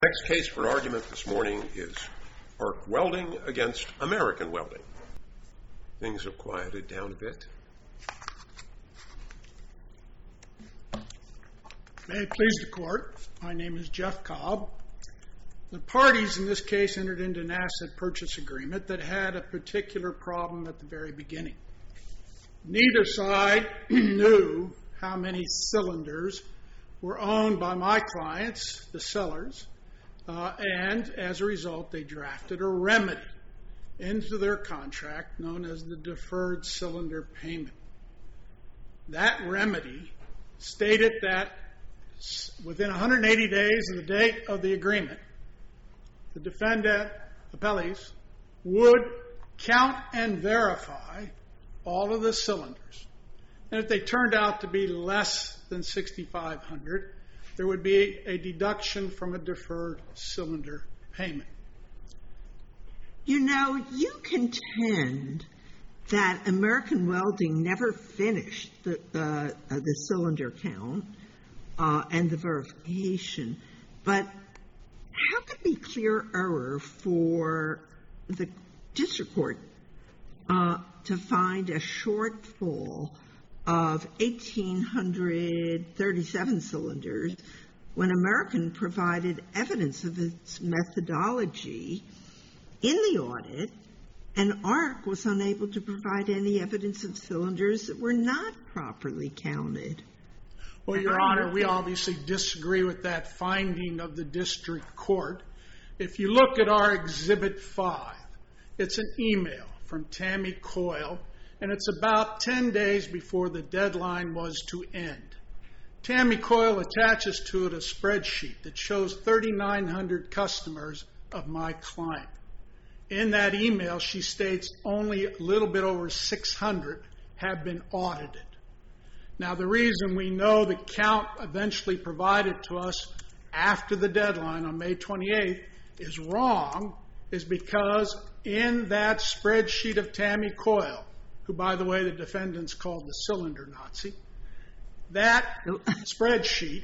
Next case for argument this morning is Arc Welding against American Welding. Things have quieted down a bit. May it please the court, my name is Jeff Cobb. The parties in this case entered into an asset purchase agreement that had a particular problem at the very beginning. Neither side knew how many cylinders were owned by my clients, the sellers, and as a result they drafted a remedy into their contract known as the deferred cylinder payment. That remedy stated that within 180 days of the date of the agreement, the defendant, appellees, would count and verify all of the cylinders. And if they turned out to be less than 6,500, there would be a deduction from a deferred cylinder payment. You know, you contend that American Welding never finished the cylinder count and the verification, but how could it be clear error for the district court to find a shortfall of 1,837 cylinders when American provided evidence of its methodology in the audit, and ARC was unable to provide any evidence of cylinders that were not properly counted? Well, Your Honor, we obviously disagree with that finding of the district court. If you look at our Exhibit 5, it's an email from Tammy Coyle, and it's about 10 days before the deadline was to end. Tammy Coyle attaches to it a spreadsheet that shows 3,900 customers of my client. In that email, she states only a little bit over 600 have been audited. Now, the reason we know the count eventually provided to us after the deadline on May 28th is wrong is because in that spreadsheet of Tammy Coyle, who, by the way, the defendants called the cylinder Nazi, that spreadsheet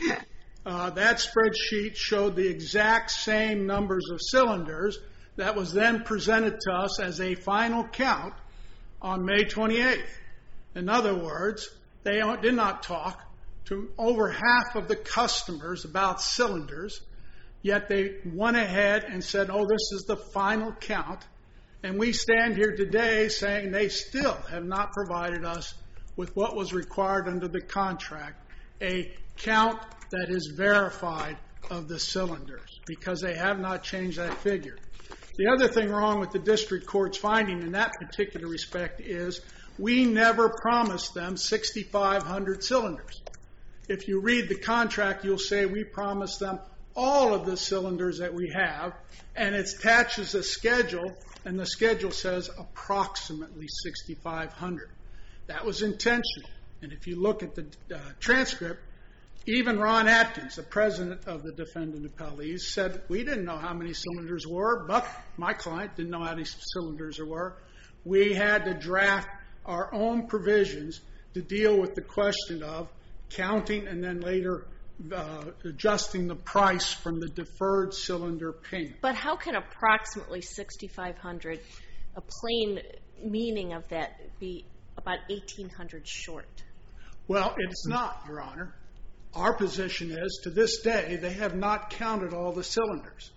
showed the exact same numbers of cylinders that was then presented to us as a final count on May 28th. In other words, they did not talk to over half of the customers about cylinders, yet they went ahead and said, oh, this is the final count. And we stand here today saying they still have not provided us with what was required under the contract, a count that is verified of the cylinders, because they have not changed that figure. The other thing wrong with the district court's finding in that particular respect is we never promised them 6,500 cylinders. If you read the contract, you'll say we promised them all of the cylinders that we have, and it attaches a schedule, and the schedule says approximately 6,500. That was intentional. And if you look at the transcript, even Ron Atkins, the president of the defendant appellees, said we didn't know how many cylinders were, but my client didn't know how many cylinders there were. We had to draft our own provisions to deal with the question of counting and then later adjusting the price from the deferred cylinder payment. But how can approximately 6,500, a plain meaning of that, be about 1,800 short? Well, it's not, Your Honor. Our position is, to this day, they have not counted all the cylinders.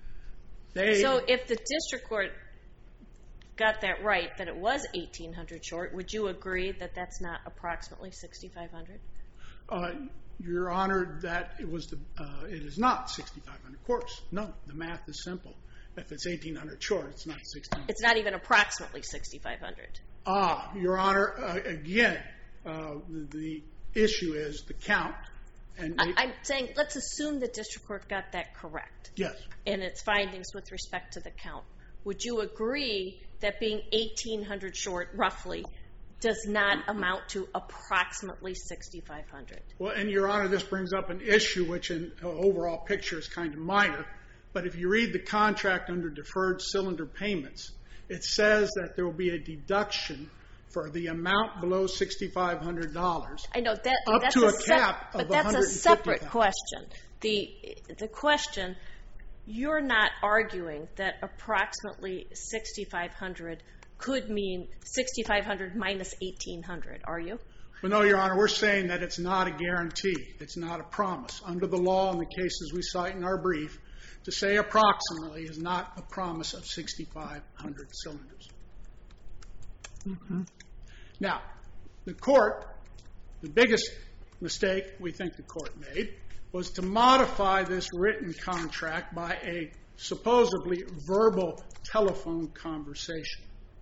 So if the district court got that right, that it was 1,800 short, would you agree that that's not approximately 6,500? Your Honor, that it is not 6,500. Of course, no, the math is simple. If it's 1,800 short, it's not 1,600. It's not even approximately 6,500. Your Honor, again, the issue is the count. I'm saying let's assume the district court got that correct. Yes. In its findings with respect to the count. Would you agree that being 1,800 short, roughly, does not amount to approximately 6,500? Well, and Your Honor, this brings up an issue which in overall picture is kind of minor, but if you read the contract under deferred cylinder payments, it says that there will be a deduction for the amount below $6,500. I know that up that's to a cap of but that's a separate $150,000. question. The question you're not arguing that approximately 6,500 could mean 6,500 minus 1,800, are you? Well, no, Your Honor, we're saying that it's not a guarantee. It's not a promise. Under the law and the cases we cite in our brief, to say approximately is not a promise of 6,500 cylinders. Mm-hmm. Now, the court, the biggest mistake we think the court made was to modify this written contract by a supposedly verbal telephone conversation.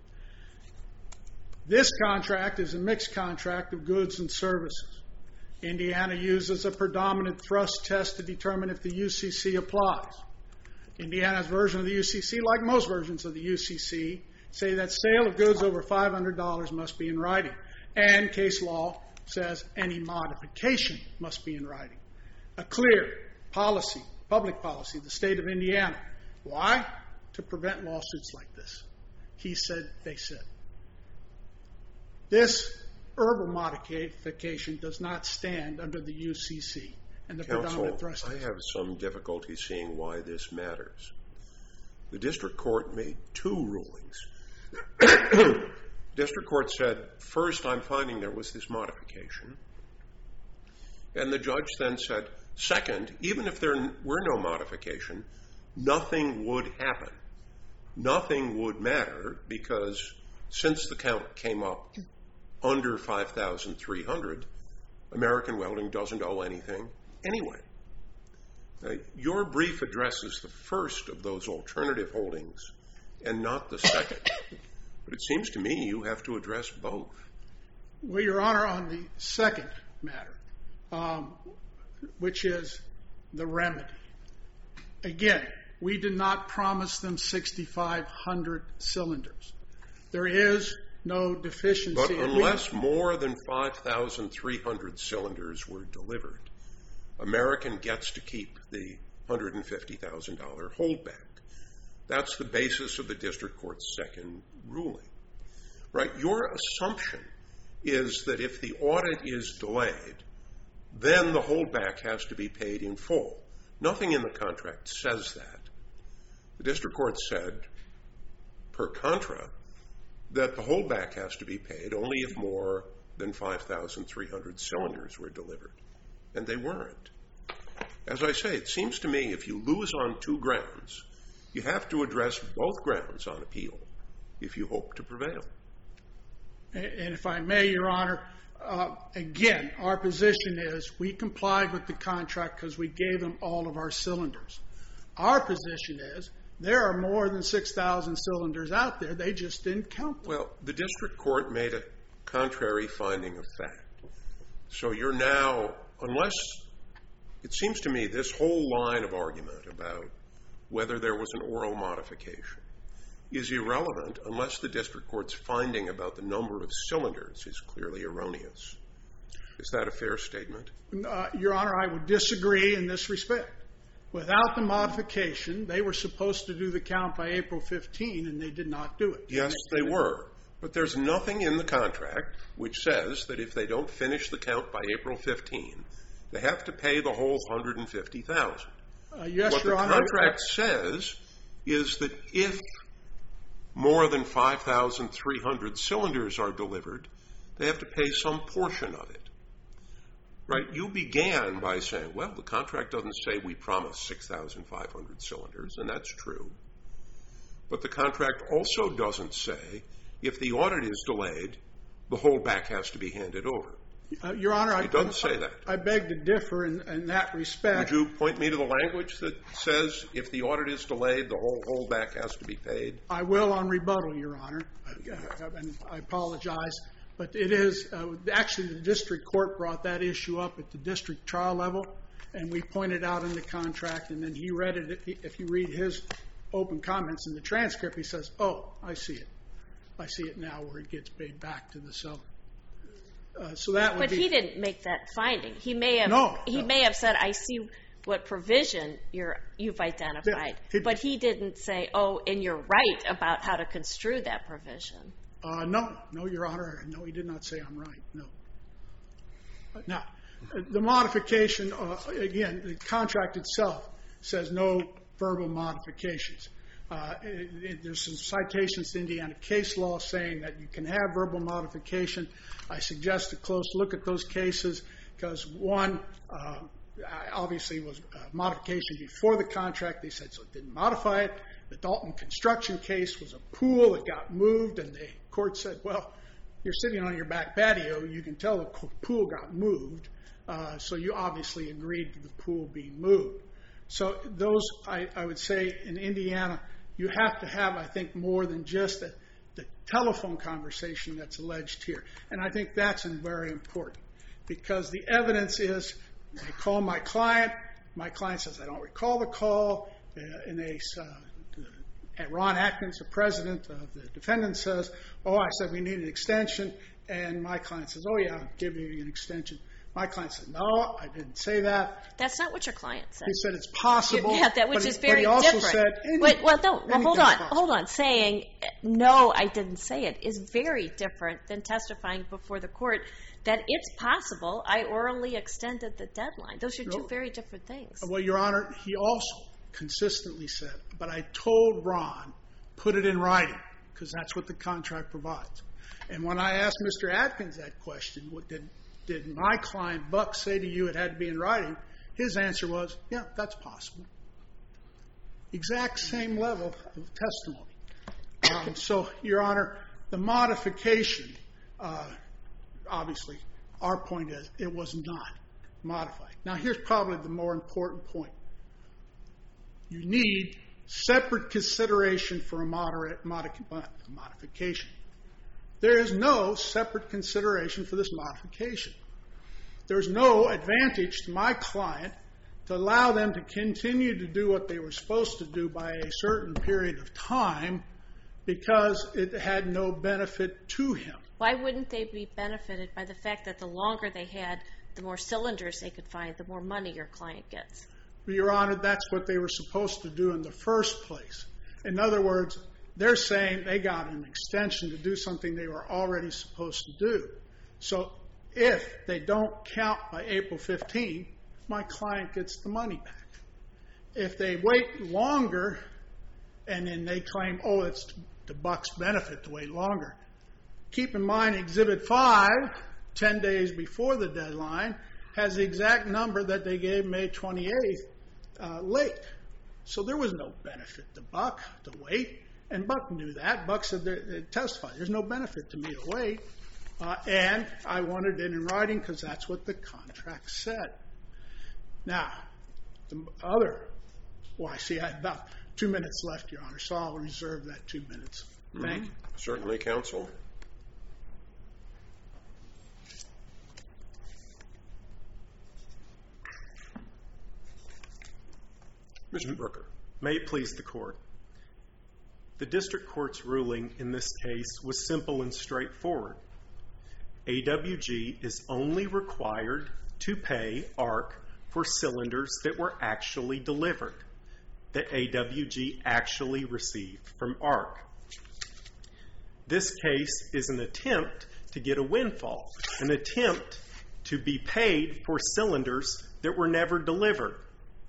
This contract is a mixed contract of goods and services. Indiana uses a predominant thrust test to determine if the UCC applies. Indiana's version of the UCC, like most versions of the UCC, say that sale of goods over $500 must be in writing. And case law says any modification must be in writing. A clear policy, public policy, the state of Indiana. Why? To prevent lawsuits like this. He said, they said. This verbal modification does not stand under the UCC and the predominant thrust test. I have some difficulty seeing why this matters. The district court made two rulings. District court said, first, I'm finding there was this modification. And the judge then said, second, even if there were no modification, nothing would happen. Nothing would matter because since the count came up under 5,300, American Welding doesn't owe anything anyway. Your brief addresses the first of those alternative holdings and not the second. But it seems to me you have to address both. Well, Your Honor, on the second matter, which is the remedy. Again, we did not promise them 6,500 cylinders. There is no deficiency. But unless more than 5,300 cylinders were delivered, American gets to keep the $150,000 holdback. That's the basis of the district court's second ruling. Right? Your assumption is that if the audit is delayed, then the holdback has to be paid in full. Nothing in the contract says that. The district court said, per contra, that the holdback has to be paid only if more than 5,300 cylinders were delivered. And they weren't. As I say, it seems to me if you lose on two grounds, you have to address both grounds on appeal if you hope to prevail. And if I may, Your Honor, again, our position is we complied with the contract because we gave them all of our cylinders. Our position is there are more than 6,000 cylinders out there. They just didn't count them. Well, the district court made a contrary finding of fact. So you're now, unless, it seems to me this whole line of argument about whether there was an oral modification is irrelevant unless the district court's finding about the number of cylinders is clearly erroneous. Is that a fair statement? Your Honor, I would disagree in this respect. Without the modification, they were supposed to do the count by April 15, and they did not do it. Yes, they were. But there's nothing in the contract which says that if they don't finish the count by April 15, they have to pay the whole $150,000. Yes, what Your the Honor. contract says is that if more than 5,300 cylinders are delivered, they have to pay some portion of it. Right? You began by saying, well, the contract doesn't say we promise 6,500 cylinders, and that's true. But the contract also doesn't say if the audit is delayed, the holdback has to be handed over. Your Honor, it doesn't say that. I beg to differ in that respect. Would you point me to the language that says if the audit is delayed, the whole holdback has to be paid? I will on rebuttal, Your Honor. And I apologize. But it is, actually the district court brought that issue up at the district trial level, and we pointed out in the contract, and then he read it. If you read his open comments in the transcript, he says, oh, I see it. I see it now where it gets paid back to the seller. So that would But he didn't make that finding. He may have said, I see what provision you've identified. Yeah, but he didn't say, oh, and you're right about how to construe that provision. No, Your Honor. No, he did not say I'm right. No. Now, the modification, again, the contract itself says no verbal modifications. There's some citations to Indiana case law saying that you can have verbal modification. I suggest a close look at those cases because one obviously was modification before the contract. They said so it didn't modify it. The Dalton construction case was a pool that got moved, and the court said, well, you're sitting on your back patio. You can tell the pool got moved, so you obviously agreed to the pool being moved. So those, I would say, in Indiana, you have to have, I think, more than just the telephone conversation that's alleged here. And I think that's very important because the evidence is they call my client says, I don't recall the call, and Ron Atkins, the president of the defendant, says, oh, I said we need an extension, and my client says, oh, yeah, I'll give you an extension. My client said, no, I didn't say that. That's not what your client said. He said it's possible. Yeah, which is very different. But he also said, hold on. Saying, no, I didn't say it is very different than testifying before the court that it's possible I orally extended the deadline. Those are two very different things. Well, Your Honor, he also consistently said, but I told Ron, put it in writing, because that's what the contract provides. And when I asked Mr. Atkins that question, did my client, Buck, say to you it had to be in writing? His answer was, yeah, that's possible. Exact same level of testimony. So, Your Honor, the modification, obviously, our point is it was not modified. Now, here's probably the more important point. You need separate consideration for a modification. There is no separate consideration for this modification. There's no advantage to my client to allow them to continue to do what they were supposed to do by a certain period of time because it had no benefit to him. Why wouldn't they be benefited by the fact that the longer they had, the more cylinders they could find, the more money your client gets? Your Honor, that's what they were supposed to do in the first place. In other words, they're saying they got an extension to do something they were already supposed to do. So if they don't count by April 15, my client gets the money back. If they wait longer and then they claim, oh, it's to Buck's benefit to wait longer, keep in mind Exhibit 5, 10 days before the deadline, has the exact number that they gave May 28th late. So there was no benefit to Buck to wait. And Buck knew that. Buck said, testified, there's no benefit to me to wait. And I wanted it in writing because that's what the contract said. Now, I see I have about 2 minutes left, Your Honor, so I'll reserve that 2 minutes. Thank you. Certainly, counsel. Mr. Brooker. May it please the court. The district court's ruling in this case was simple and straightforward. AWG is only required to pay ARC for cylinders that were actually delivered, that AWG actually received from ARC. This case is an attempt to get a windfall, an attempt to be paid for cylinders that were never delivered.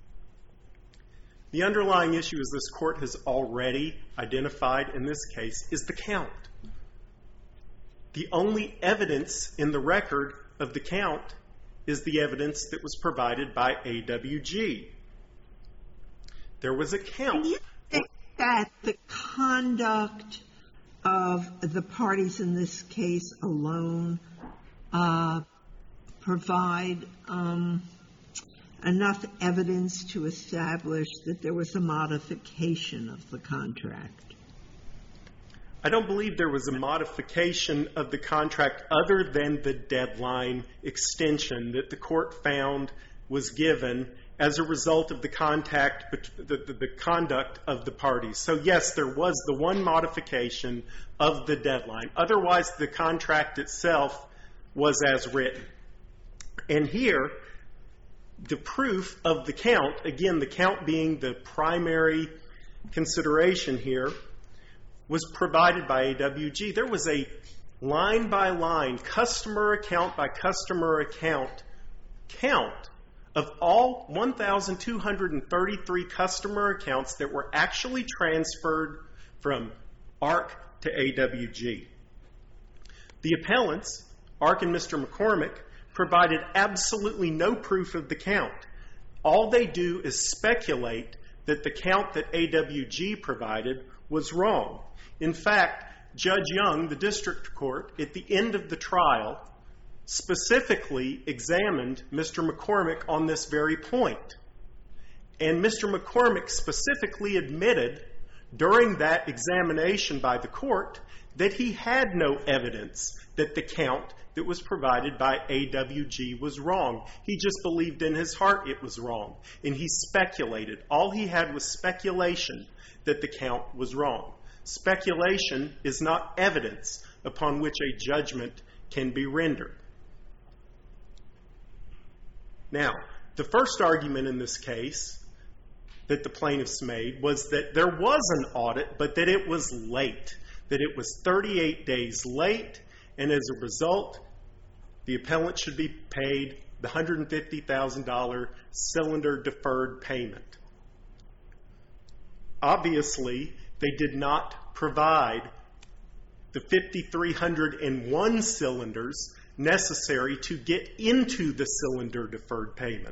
The underlying issue, as this court has already identified in this case, is the count. The only evidence in the record of the count is the evidence that was provided by AWG. There was a count. Do you think that the conduct of the parties in this case alone provide enough evidence to establish that there was a modification of the contract? I don't believe there was a modification of the contract other than the deadline extension that the court found was given as a result of the conduct of the parties. So yes, there was the one modification of the deadline. Otherwise, the contract itself was as written. And here, the proof of the count, again, the count being the primary consideration here, was provided by AWG. There was a line-by-line, customer account by customer account count of all 1,233 customer accounts that were actually transferred from ARC to AWG. The appellants, ARC and Mr. McCormick, provided absolutely no proof of the count. All they do is speculate that the count that AWG provided was wrong. In fact, Judge Young, the district court, at the end of the trial, specifically examined Mr. McCormick on this very point. And Mr. McCormick specifically admitted during that examination by the court that he had no evidence that the count that was provided by AWG was wrong. He just believed in his heart it was wrong. And he speculated. All he had was speculation that the count was wrong. Speculation is not evidence upon which a judgment can be rendered. Now, the first argument in this case that the plaintiffs made was that there was an audit, but that it was late, that it was 38 days late, and as a result, the appellant should be paid the $150,000 cylinder deferred payment. Obviously, they did not provide the 5,301 cylinders necessary to get into the cylinder deferred payment.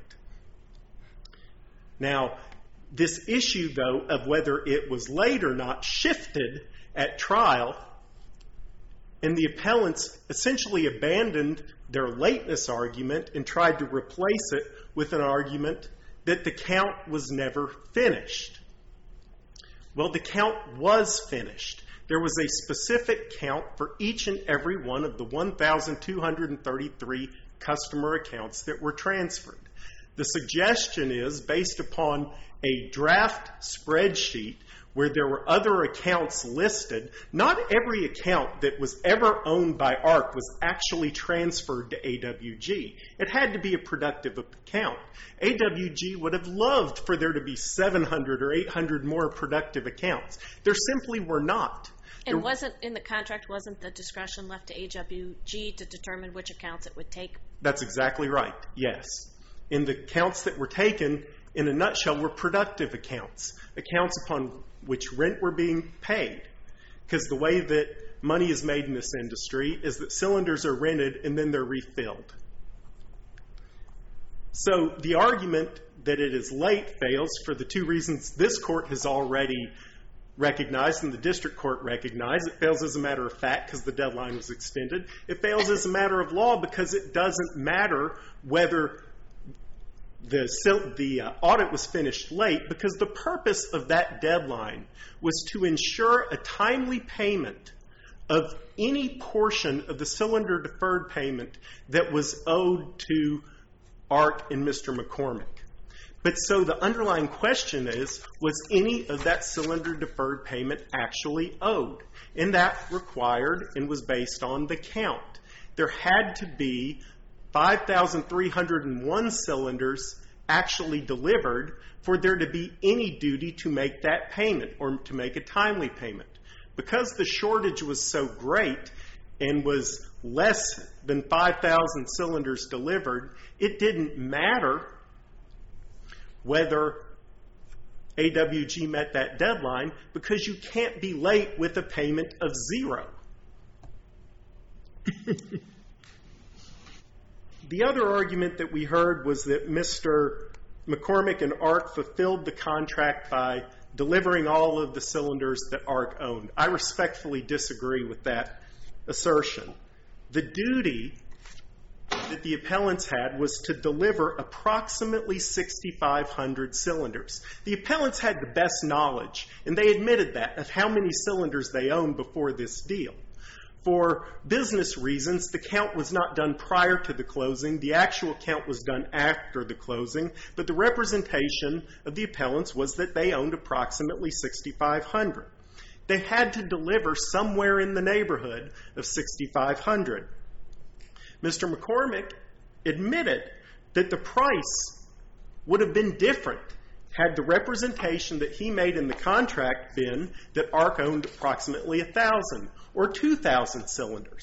Now, this issue, though, of whether it was late or not shifted at trial, and the appellants essentially abandoned their lateness argument and tried to replace it with an argument that the count was never finished. Well, the count was finished. There was a specific count for each and every one of the 1,233 customer accounts that were transferred. The suggestion is, based upon a draft spreadsheet where there were other accounts listed, not every account that was ever owned by ARC was actually transferred to AWG. It had to be a productive account. AWG would have loved for there to be 700 or 800 more productive accounts. There simply were not. And in the contract, wasn't the discretion left to AWG to determine which accounts it would take? That's exactly right, yes. And the accounts that were taken, in a nutshell, were productive accounts, accounts upon which rent were being paid. Because the way that money is made in this industry is that cylinders are rented and then they're refilled. So the argument that it is late fails for the two reasons this court has already recognized and the district court recognized. It fails as a matter of fact because the deadline was extended. It fails as a matter of law because it doesn't matter whether the audit was finished late, because the purpose of that deadline was to ensure a timely payment of any portion of the cylinder deferred payment that was owed to ARC and Mr. McCormick. But so the underlying question is, was any of that cylinder deferred payment actually owed? And that required and was based on the count. There had to be 5,301 cylinders actually delivered for there to be any duty to make that payment or to make a timely payment. Because the shortage was so great and was less than 5,000 cylinders delivered, it didn't matter whether AWG met that deadline, because you can't be late with a payment of zero. The other argument that we heard was that Mr. McCormick and ARC fulfilled the contract by delivering all of the cylinders that ARC owned. I respectfully disagree with that assertion. The duty that the appellants had was to deliver approximately 6,500 cylinders. The appellants had the best knowledge, and they admitted that, of how many cylinders they owned before this deal. For business reasons, the count was not done prior to the closing. The actual count was done after the closing, but the representation of the appellants was that they owned approximately 6,500. They had to deliver somewhere in the neighborhood of 6,500. Mr. McCormick admitted that the price would have been different had the representation that he made in the contract been that ARC owned approximately 1,000 or 2,000 cylinders.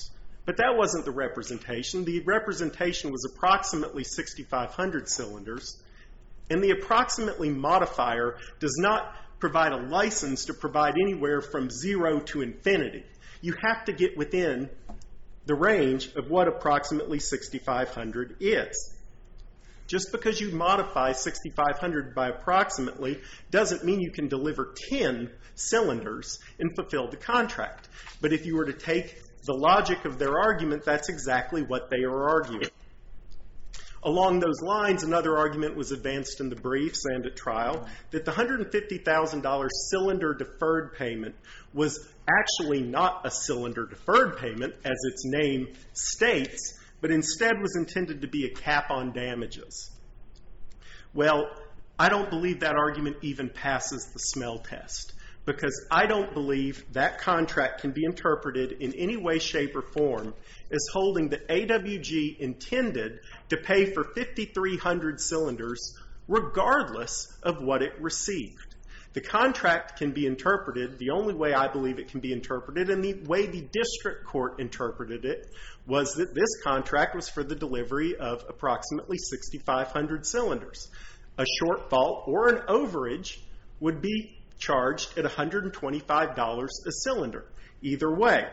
But that wasn't the representation. The representation was approximately 6,500 cylinders, and the approximately modifier does not provide a license to provide anywhere from 0 to infinity. You have to get within the range of what approximately 6,500 is. Just because you modify 6,500 by approximately doesn't mean you can deliver 10 cylinders and fulfill the contract. But if you were to take the logic of their argument, that's exactly what they are arguing. Along those lines, another argument was advanced in the briefs and at trial that the $150,000 cylinder deferred payment was actually not a cylinder deferred payment, as its name states, but instead was intended to be a cap on damages. Well, I don't believe that argument even passes the smell test, because I don't believe that contract can be interpreted in any way, shape, or form as holding that AWG intended to pay for 5,300 cylinders regardless of what it received. The contract can be interpreted, the only way I believe it can be interpreted, and the way the district court interpreted it, was that this contract was for the delivery of approximately 6,500 cylinders. A shortfall or an overage would be charged at $125 a cylinder. Either way,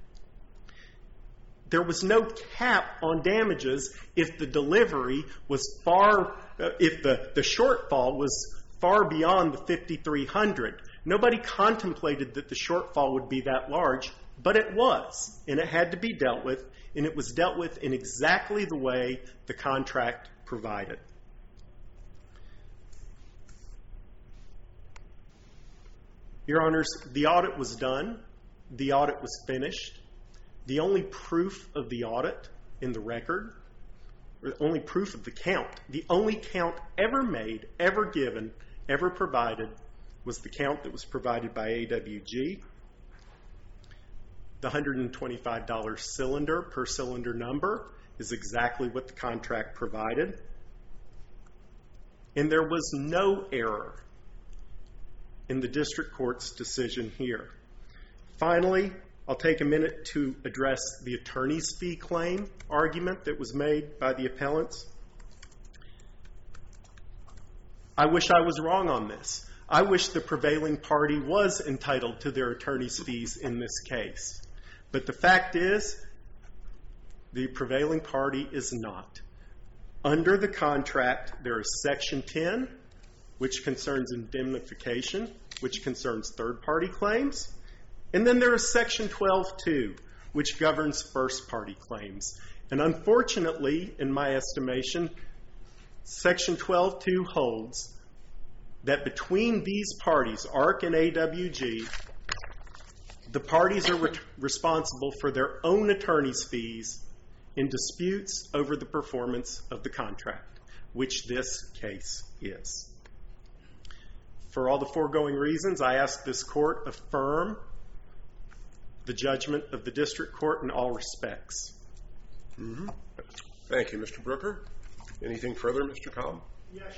there was no cap on damages if the delivery was if the shortfall was far beyond the 5,300. Nobody contemplated that the shortfall would be that large, but it was, and it had to be dealt with, and it was dealt with in exactly the way the contract provided. Your Honors, the audit was done. The audit was finished. The only proof of the audit in the record, or the only proof of the count, the only count ever made, ever given, ever provided, was the count that was provided by AWG. The $125 cylinder per cylinder number is exactly what the contract provided. And there was no error in the district court's decision here. Finally, I'll take a minute to address the attorney's fee claim argument that was made by the appellants. I wish I was wrong on this. I wish the prevailing party was entitled to their attorney's fees in this case. But the fact is, the prevailing party is not. Under the contract, there is Section 10, which concerns indemnification, which concerns third-party claims. And then there is Section 12.2, which governs first-party claims. And unfortunately, in my estimation, Section 12.2 holds that between these parties, ARC and AWG, the parties are responsible for their own attorney's fees in disputes over the performance of the contract, which this case is. For all the foregoing reasons, I ask this court affirm the judgment of the district court in all respects. Mm-hmm. Thank you, Mr. Brooker. Anything further, Mr. Cobb? Yes,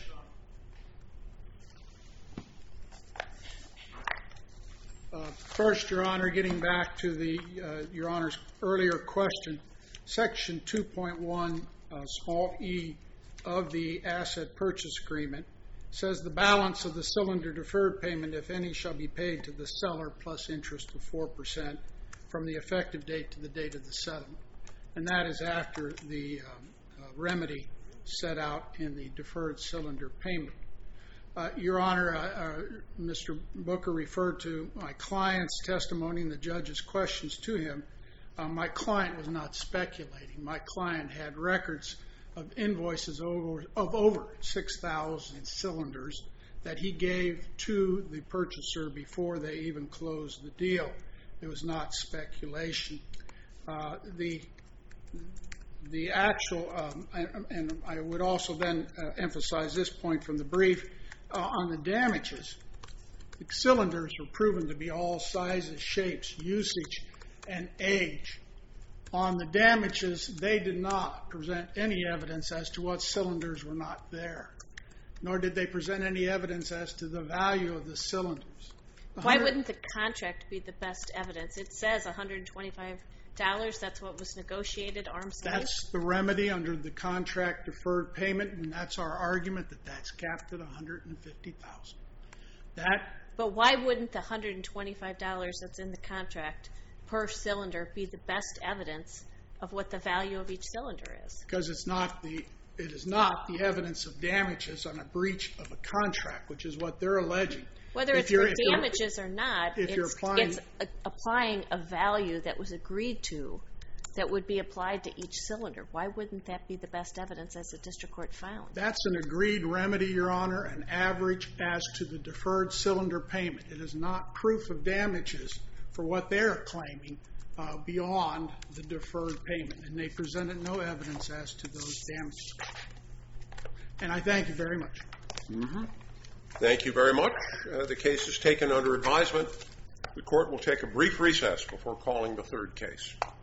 Sean. First, Your Honor, getting back to Your Honor's earlier question, Section 2.1, small e, of the asset purchase agreement says the balance of the cylinder deferred payment, if any, shall be paid to the seller plus interest of 4% from the effective date to the date of the settlement. And that is after the remedy set out in the deferred cylinder payment. Your Honor, Mr. Booker referred to my client's testimony and the judge's questions to him. My client was not speculating. My client had records of invoices of over 6,000 cylinders that he gave to the purchaser before they even closed the deal. It was not speculation. The actual, and I would also then emphasize this point from the brief, on the damages, the cylinders were proven to be all sizes, shapes, usage, and age. On the damages, they did not present any evidence as to what cylinders were not there, nor did they present any evidence as to the value of the cylinders. Why wouldn't the contract be the best evidence? It says $125 That's what was negotiated, arm's length? That's the remedy under the contract deferred payment, and that's our argument that that's capped at $150,000. But why wouldn't the $125 that's in the contract per cylinder be the best evidence of what the value of each cylinder is? Because it is not the evidence of damages on a breach of a contract, which is what they're alleging. Whether it's for damages or not, it's applying a value that was agreed to that would be applied to each cylinder. Why wouldn't that be the best evidence as the district court found? That's an agreed remedy, Your Honor, an average as to the deferred cylinder payment. It is not proof of damages for what they're claiming beyond the deferred payment, and they presented no evidence as to those damages. And I thank you very much. Mm-hmm. Thank you very much. The case is taken under advisement. The court will take a brief recess before calling the third case.